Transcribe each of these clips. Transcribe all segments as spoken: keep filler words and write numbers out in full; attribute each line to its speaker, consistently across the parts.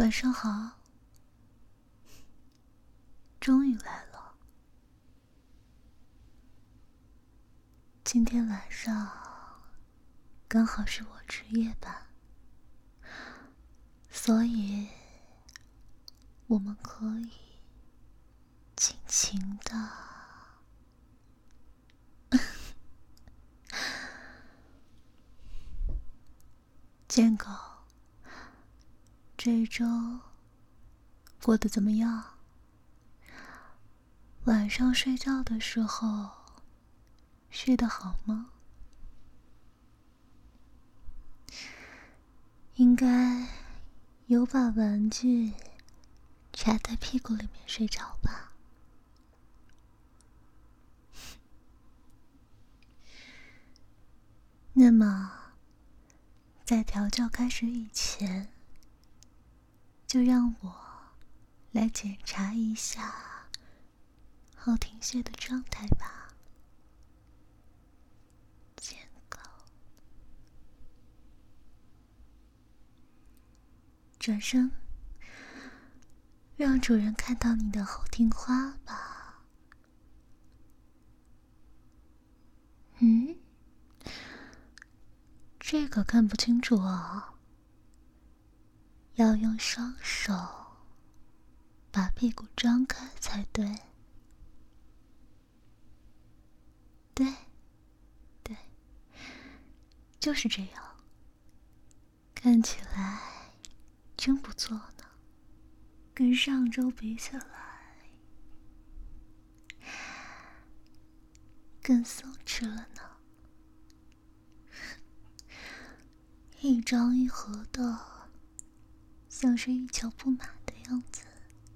Speaker 1: 晚上好，终于来了。今天晚上刚好是我值夜班，所以我们可以尽情的见狗。这一周过得怎么样？晚上睡觉的时候睡得好吗？应该有把玩具插在屁股里面睡着吧。那么在调教开始以前，就让我来检查一下后庭穴的状态吧。见狗，转身，让主人看到你的后庭花吧。嗯，这个看不清楚哦，要用双手把屁股张开才对。对，对，就是这样。看起来真不错呢，跟上周比起来，更松弛了呢。一张一合的，像是一球不满的样子，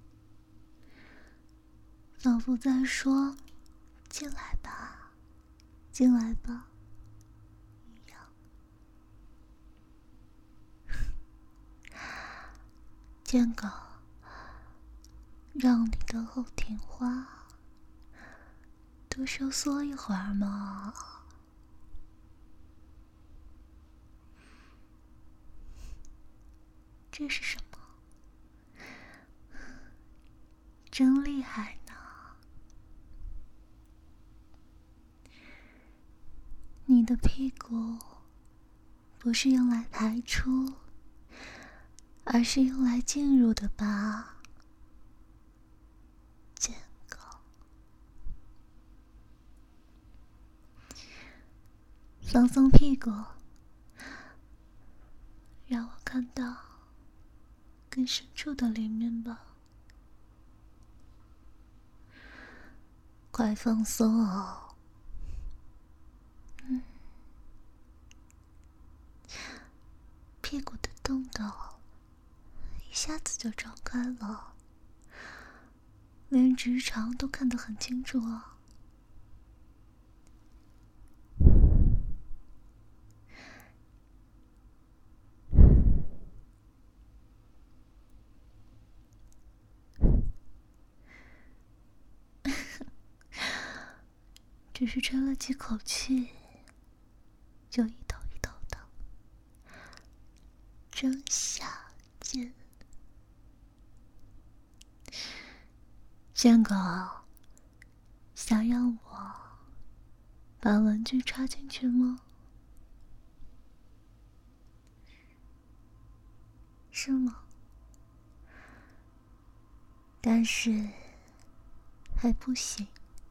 Speaker 1: 仿佛在说进来吧，进来吧一样。见狗，让你的后庭花多收缩一会儿嘛。这是什么？真厉害呢！你的屁股不是用来排出，而是用来进入的吧？贱狗，放松屁股，让我看到更深处的里面吧。快放松哦！嗯，屁股的洞洞一下子就张开了，连直肠都看得很清楚哦。只是吹了几口气，就一头一头的，真下贱。贱狗，想让我把玩具插进去吗？是吗？但是还不行。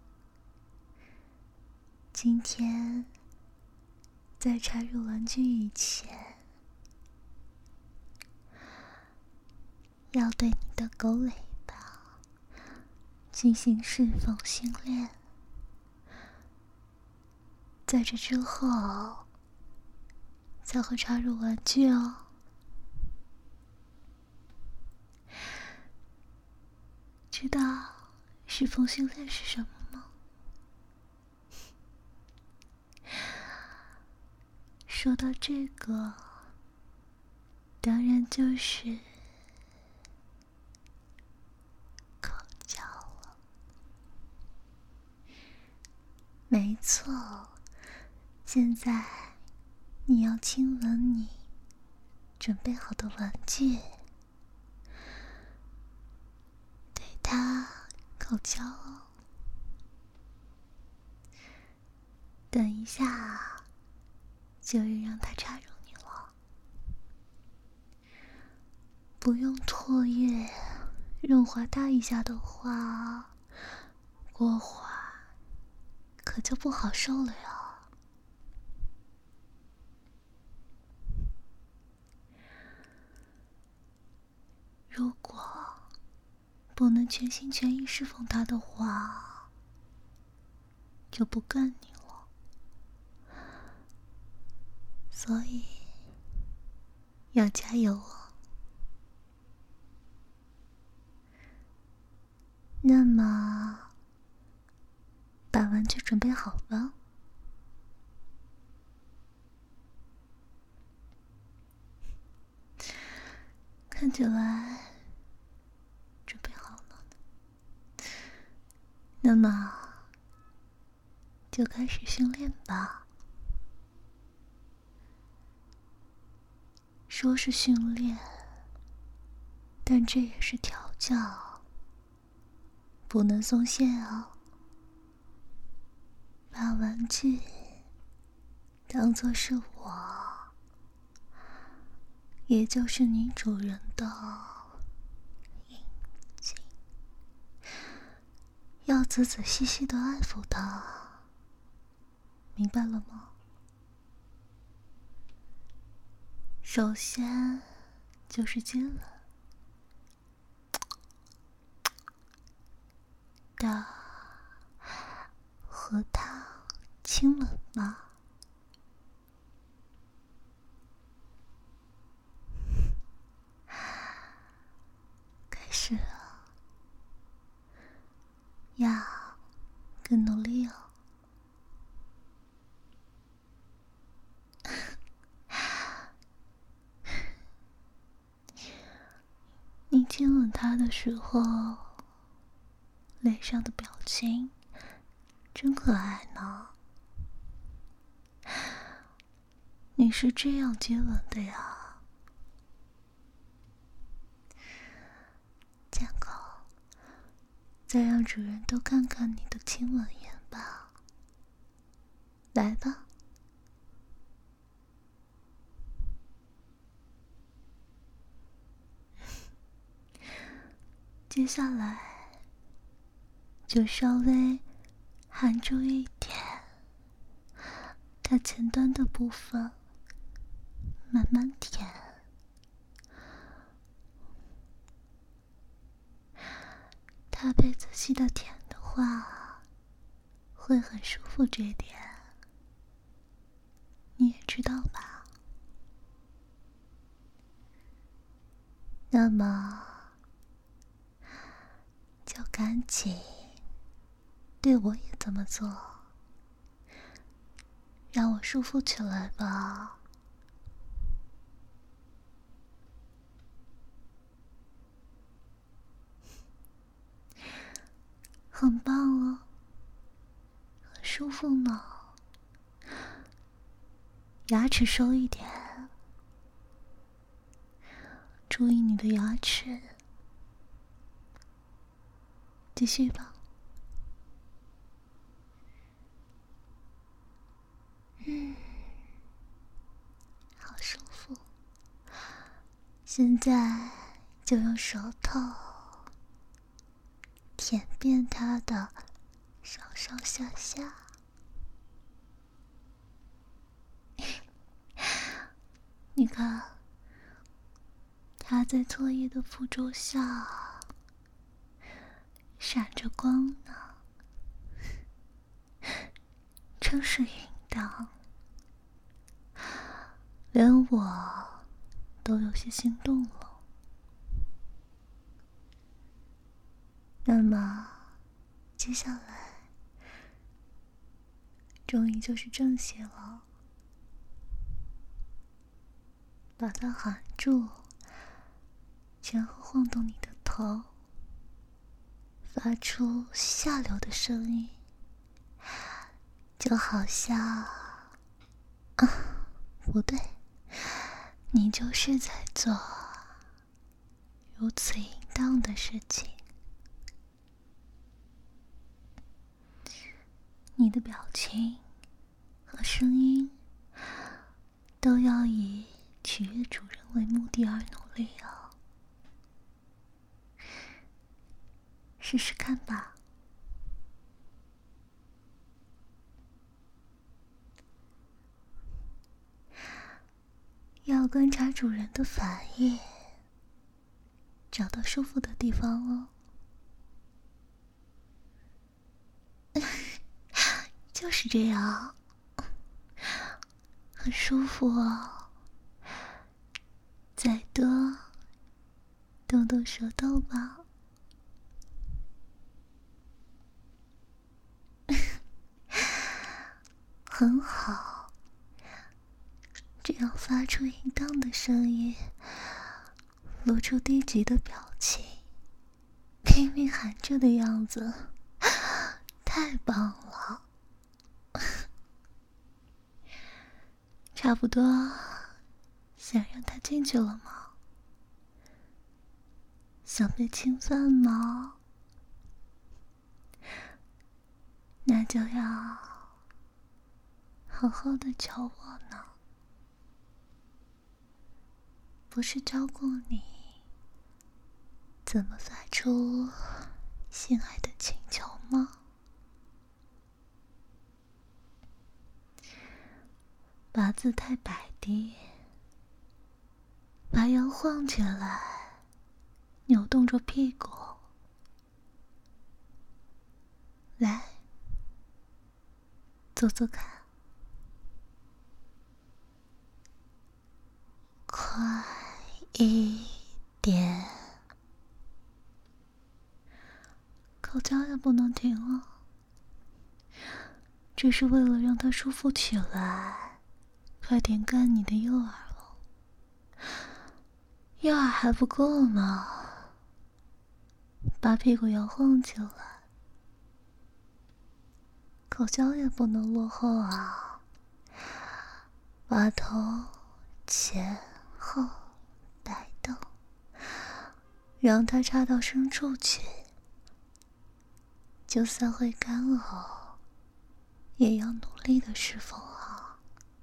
Speaker 1: 今天在插入玩具以前，要对你的狗尾巴进行释放训练，在这之后才会插入玩具哦。知道释放训练是什么吗？说到这个，当然就是口交了。没错，现在你要亲吻你准备好的玩具， 他够骄傲。等一下就是让他插入你了，不用唾液润滑他一下的话，过会儿可就不好受了呀。如果不能全心全意侍奉他的话，就不干你了。所以要加油哦。那么，把玩具准备好了。看起来准备好了。那么，就开始训练吧。说是训练，但这也是调教，不能松懈哦。把玩具当作是我，也就是你主人的眼睛，要仔仔细细的爱抚它，明白了吗？首先就是接吻的，和他亲吻吧。开始了，要更努力哦。你亲吻他的时候，脸上的表情真可爱呢。你是这样接吻的呀？贱狗，再让主人都看看你的亲吻眼吧。来吧。接下来就稍微含住一点它前端的部分，慢慢舔。它被仔细的舔的话，会很舒服，这点你也知道吧？那么就赶紧对我也这么做，让我舒服起来吧。很棒哦，很舒服呢。牙齿收一点，注意你的牙齿。继续吧。嗯，好舒服。现在就用手头舔遍它的上上下下。你看，它在唾液的辅助下闪着光呢，真是淫荡，连我都有些心动了。那么接下来终于就是正戏了，把它含住，前后晃动你的头，发出下流的声音，就好像……啊，不对，你就是在做如此淫荡的事情。 你的表情和声音都要以取悦主人为目的而努力哦。试试看吧。要观察主人的反应，找到舒服的地方哦。就是这样，很舒服哦。再多，动动舌头吧。很好，这样发出淫荡的声音，露出低级的表情，拼命喊着的样子，太棒了。差不多想让他进去了吗？想被侵犯吗？那就要好好的教我呢。不是教过你怎么发出性爱的请求吗？把姿态摆低，把腰晃起来，扭动着屁股。来，做做看。快一点，口交也不能停了，只是为了让它舒服起来。快点干你的右耳了，右耳还不够呢，把屁股摇晃起来。口交也不能落后啊，把头前后摆动，让它插到深处去。就算会干呕，也要努力的释放啊。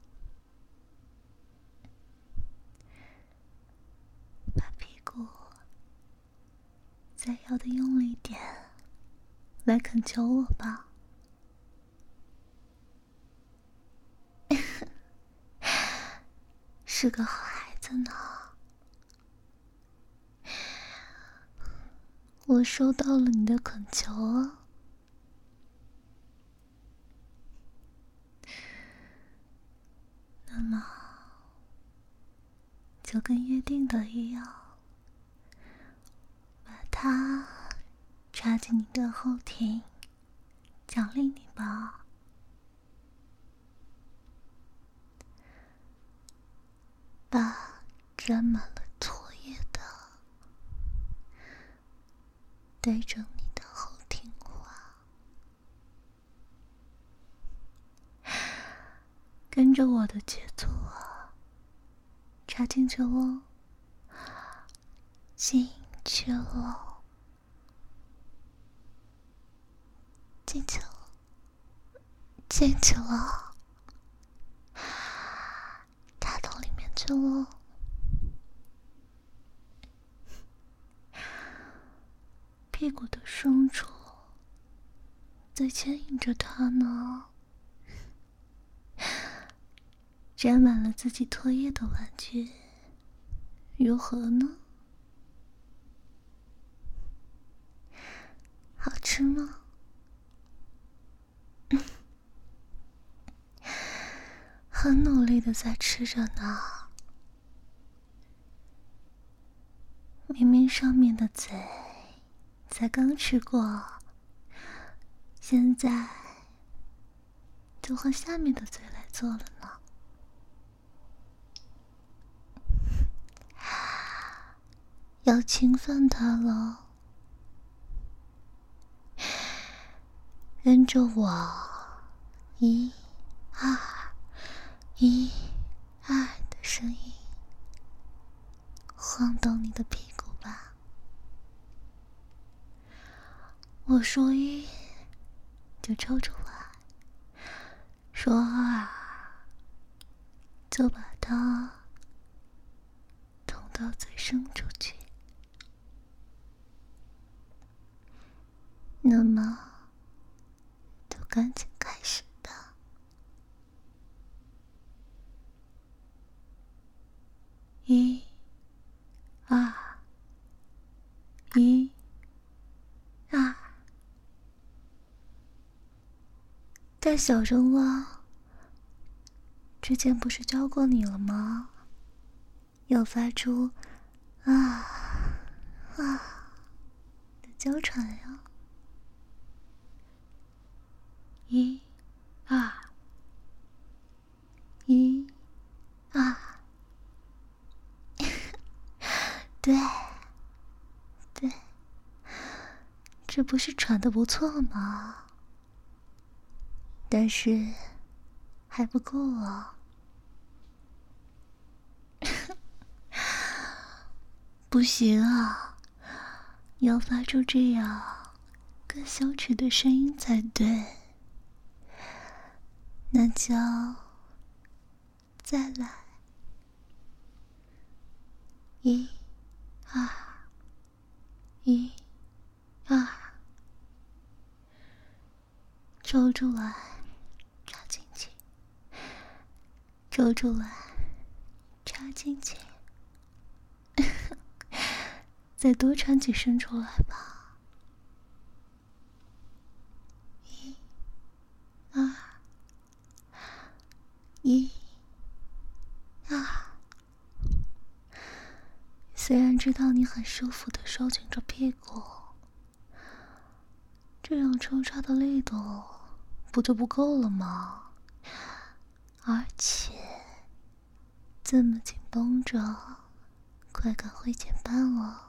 Speaker 1: 把屁股再摇得用力点，来恳求我吧。是个好孩子呢。我收到了你的恳求啊。那么就跟约定的一样，把它插进你的后庭，奖励你吧。把沾满了唾液的对着你的后庭滑，跟着我的节奏啊，插进去喽，进去喽，进去了，进去了。插到里面去了，屁股的深处在牵引着它呢。沾满了自己唾液的玩具，如何呢？好吃吗？很努力的在吃着呢。明明上面的嘴才刚吃过，现在就换下面的嘴来做了呢。要侵犯他了，跟着我，一、二，一、二的声音，晃动你的屁股吧。我说一，就抽出来； 说二，就把它捅到最深处去。那么，就赶紧开始吧。一、二、一、二。大小声啊！之前不是教过你了吗？要发出啊啊的娇喘呀！一、二、一、二。对，对，这不是喘得不错吗？但是还不够啊！不行啊，要发出这样更羞耻的声音才对。那就再来，一、二、一、二，抽出来，插进去，抽出来，插进去。再多喘几声出来吧。一、二、一、二。虽然知道你很舒服的收紧着屁股，这样抽插的力度不就不够了吗？而且这么紧绷着，快感会减半了。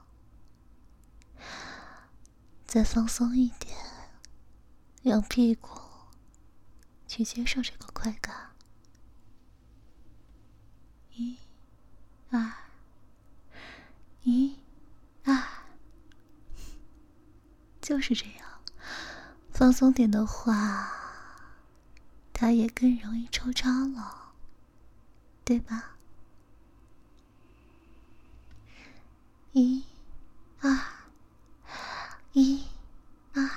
Speaker 1: 再放松一点，让屁股去接受这个快感。一、二、一、二，就是这样。放松点的话，它也更容易抽插了，对吧？一、二、一、二，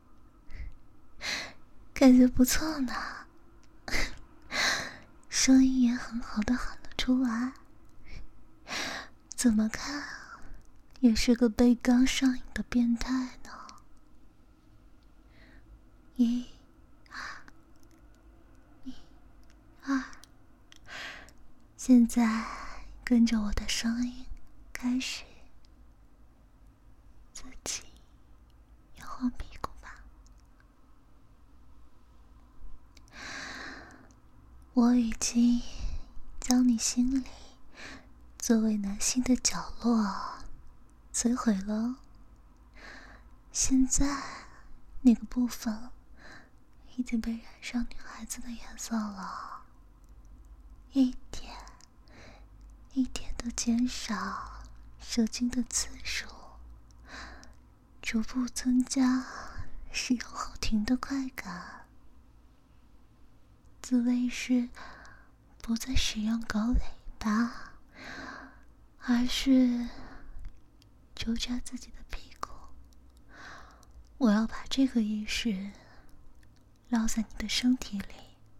Speaker 1: 感觉不错呢，声音也很好的喊了出来。怎么看也是个被刚上瘾的变态呢。一、二、一、二，现在跟着我的声音开始自己摇晃屁股吧。我已经将你心里作为男性的角落摧毁了，现在那个部分已经被染上女孩子的颜色了，一点一点的减少射精的次数，逐步增加使用后停的快感。滋味是不再使用狗尾巴，而是抽插自己的屁股。我要把这个意识烙在你的身体里。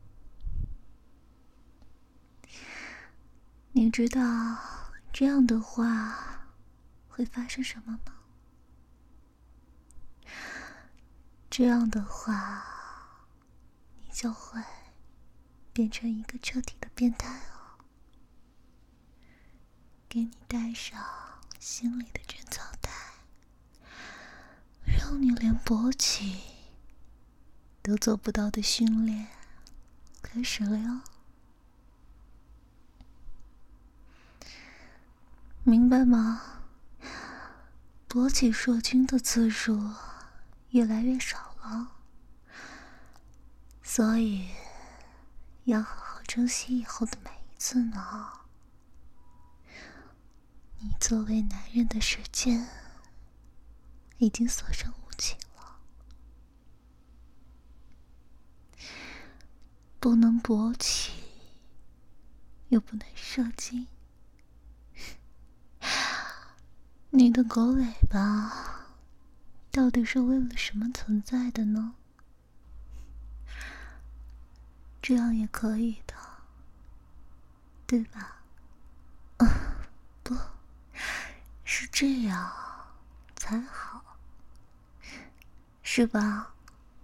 Speaker 1: 你知道这样的话会发生什么吗？这样的话，你就会变成一个彻底的变态哦。给你戴上心里的贞操带，让你连勃起都做不到的训练开始了哟。明白吗？勃起射精的次数越来越少了，所以要好好珍惜以后的每一次呢。你作为男人的时间已经所剩无几了。 不能勃起，又不能射精，你的狗尾巴到底是为了什么存在的呢？这样也可以的，对吧？啊，不，是这样才好，是吧？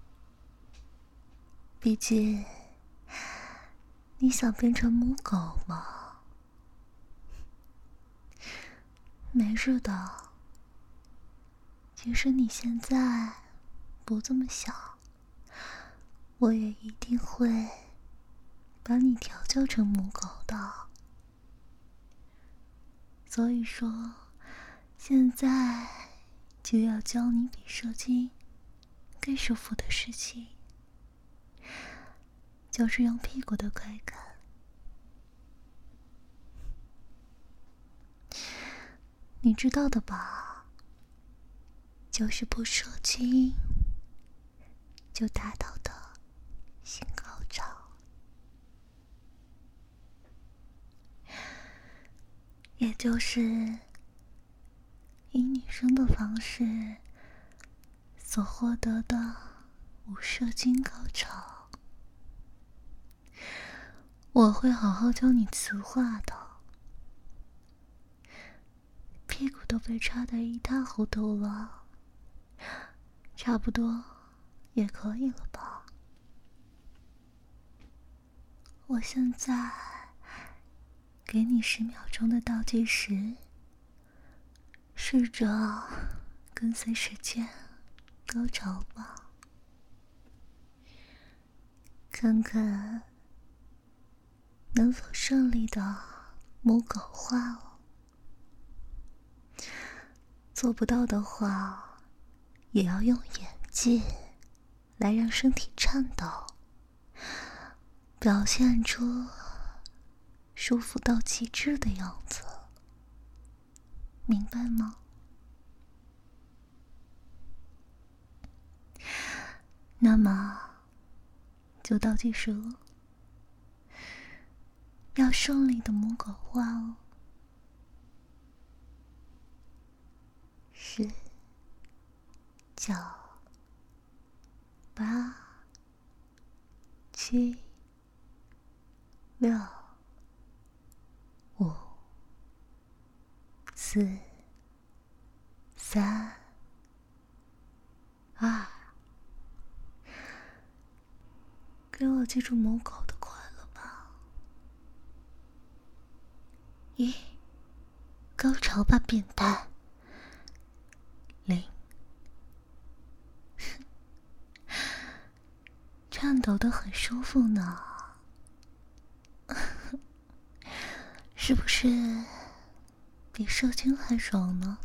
Speaker 1: 毕竟你想变成母狗吗？没事的，即使你现在不这么想，我也一定会把你调教成母狗的。所以说，现在就要教你比射精更舒服的事情，就是用屁股的快感。你知道的吧？就是不射精就达到的性高潮。也就是以女生的方式所获得的无射精高潮。我会好好教你词话的，屁股都被插得一塌糊涂了，差不多也可以了吧？我现在给你十秒钟的倒计时，试着跟随时间高潮吧，看看能否顺利的母狗化哦。做不到的话，也要用演技来让身体颤抖，表现出舒服到极致的样子，明白吗？那么就倒计时了，要顺利的母狗化哦。十、九、八、七、六、五、四、三、二，给我记住母狗的快乐吧。一，高潮吧，变态。零，颤抖得很舒服呢，是不是比射精还爽呢？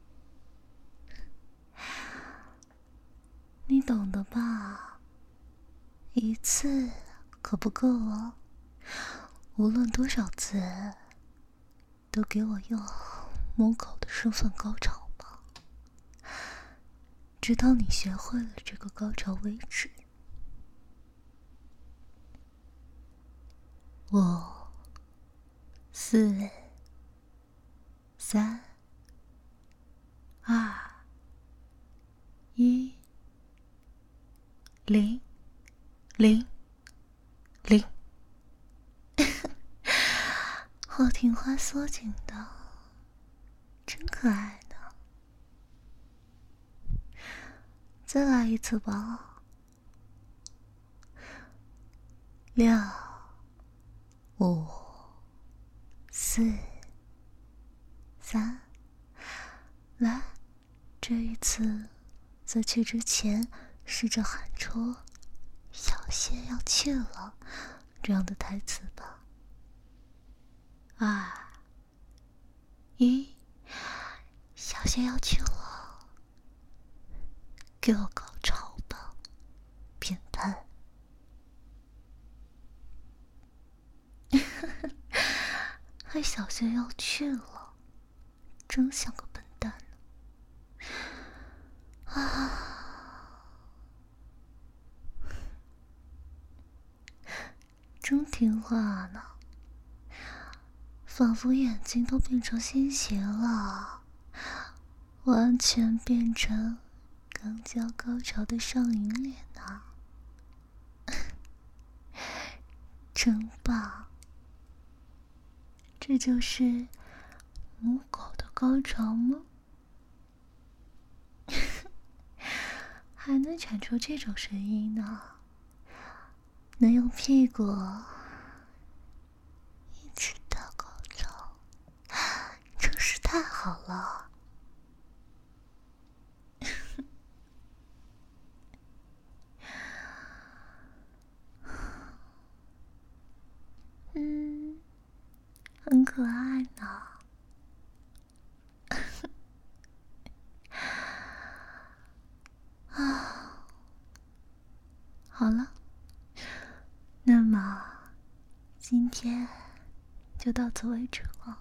Speaker 1: 你懂得吧？一次可不够哦，无论多少次，都给我用母狗的身份高潮吧，直到你学会了这个高潮为止。五、四、三、二、一、零、零、零。后庭花缩紧的，真可爱呢。再来一次吧。六、五、四、三，来，这一次在去之前试着喊出“小谢要去了”这样的台词吧。二、一，小谢要去了，给我高潮吧，变态！还小谢要去了，真像个笨蛋呢。啊， 听话呢，仿佛眼睛都变成鲜血了，完全变成刚交高潮的上瘾脸呢。真棒！这就是母狗的高潮吗？还能产出这种声音呢？能用屁股一直到高潮，真是太好了。嗯，很可爱呢。啊，好了，那么今天就到此为止了。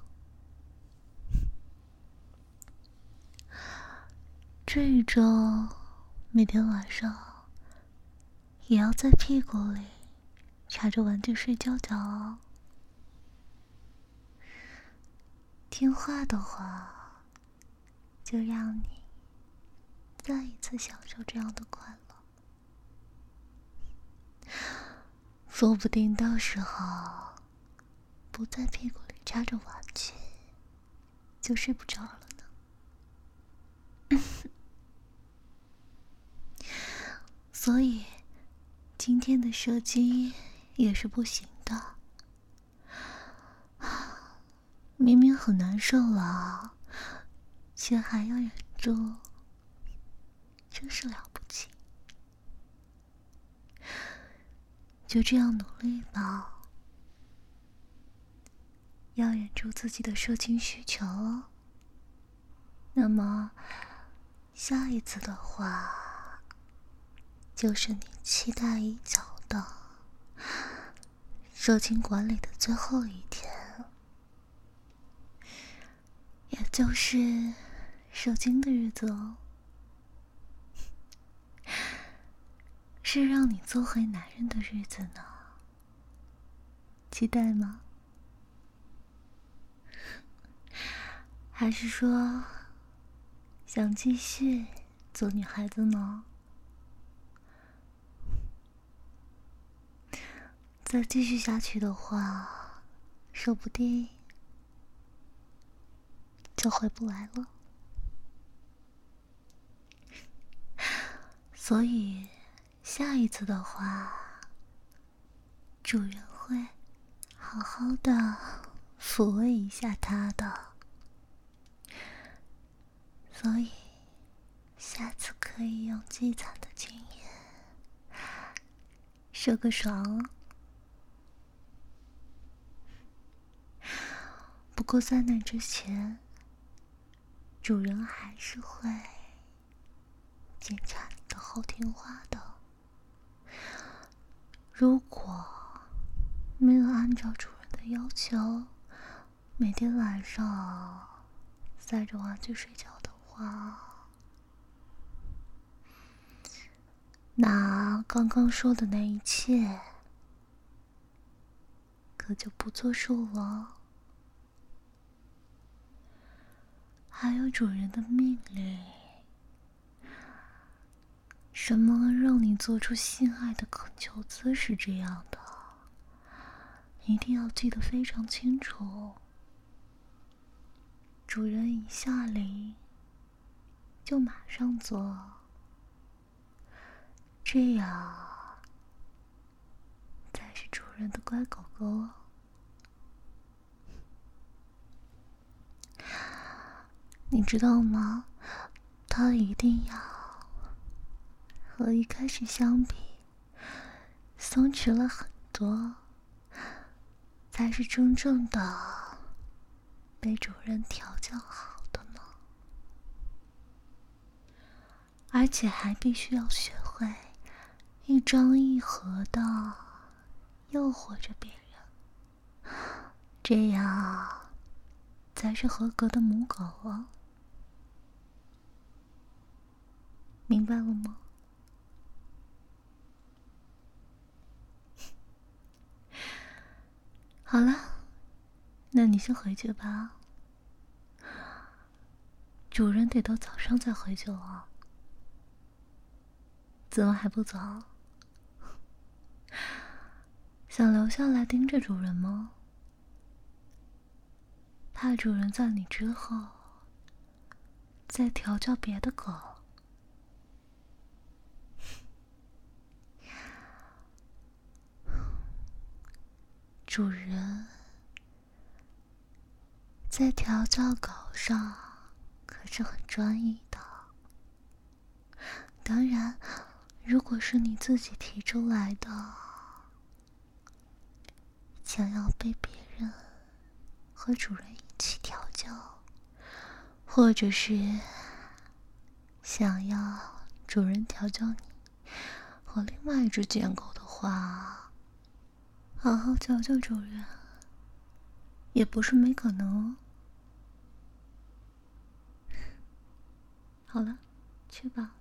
Speaker 1: 这一周每天晚上也要在屁股里插着玩具睡觉觉哦。听话的话，就让你再一次享受这样的快乐。说不定到时候不在屁股里插着玩具，就睡不着了呢。所以今天的射精也是不行的。明明很难受了，却还要忍住，真是了不起。就这样努力吧，要忍住自己的射精需求哦。那么下一次的话，就是你期待已久的射精管理的最后一天，也就是射精的日子哦。是让你做回男人的日子呢，期待吗？还是说想继续做女孩子呢？再继续下去的话，说不定就回不来了。所以下一次的话，主人会好好的抚慰一下他的。所以下次可以用最惨的经验射个爽哦。不过在那之前，主人还是会检查你的后听话的。如果没有按照主人的要求，每天晚上塞着玩具睡觉的话，那刚刚说的那一切可就不作数了。还有主人的命令，什么让你做出性爱的恳求姿势这样的，一定要记得非常清楚。主人一下令就马上做，这样才是主人的乖狗狗哦。你知道吗？它一定要和一开始相比松弛了很多，才是真正的被主人调教好的呢。而且还必须要学会一张一合的诱惑着别人，这样才是合格的母狗哦。明白了吗？ 好了，那你先回去吧。主人得到早上再回去哦。怎么还不走？想留下来盯着主人吗？怕主人在你之后再调教别的狗？主人在调教狗上可是很专一的。当然，如果是你自己提出来的，想要被别人和主人一起调教，或者是想要主人调教你和另外一只贱狗的话，好好教教主人也不是没可能哦。好了，去吧。